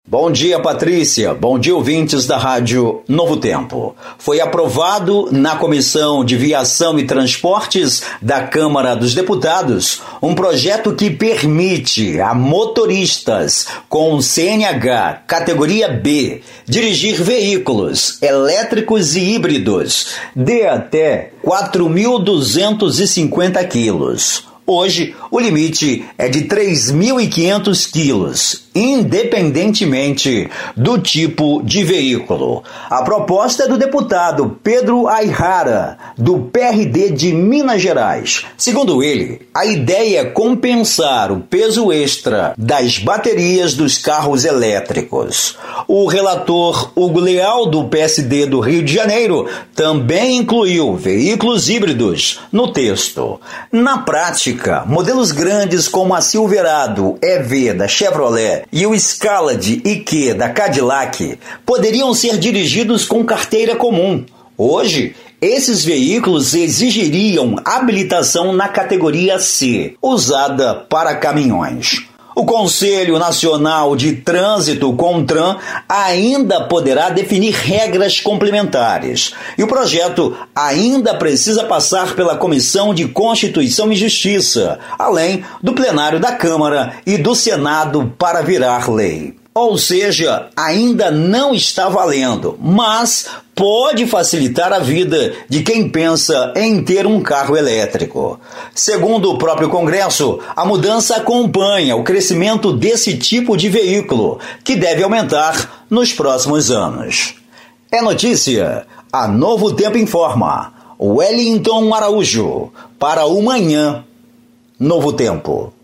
Bom dia, Patrícia. Bom dia, ouvintes da Rádio Novo Tempo. Foi aprovado na Comissão de Viação e Transportes da Câmara dos Deputados um projeto que permite a motoristas com CNH categoria B dirigir veículos elétricos e híbridos de até 4.250 quilos. Hoje, o limite é de 3.500 quilos, independentemente do tipo de veículo. A proposta é do deputado Pedro Aihara, do PRD de Minas Gerais. Segundo ele, a ideia é compensar o peso extra das baterias dos carros elétricos. O relator Hugo Leal, do PSD do Rio de Janeiro, também incluiu veículos híbridos no texto. Na prática, modelos grandes como a Silverado EV da Chevrolet e o Escalade IQ da Cadillac poderiam ser dirigidos com carteira comum. Hoje, esses veículos exigiriam habilitação na categoria C, usada para caminhões. O Conselho Nacional de Trânsito, CONTRAN, ainda poderá definir regras complementares. E o projeto ainda precisa passar pela Comissão de Constituição e Justiça, além do plenário da Câmara e do Senado para virar lei. Ou seja, ainda não está valendo, mas pode facilitar a vida de quem pensa em ter um carro elétrico. Segundo o próprio Congresso, a mudança acompanha o crescimento desse tipo de veículo, que deve aumentar nos próximos anos. É notícia. A Novo Tempo informa. Wellington Araújo, para o Manhã Novo Tempo.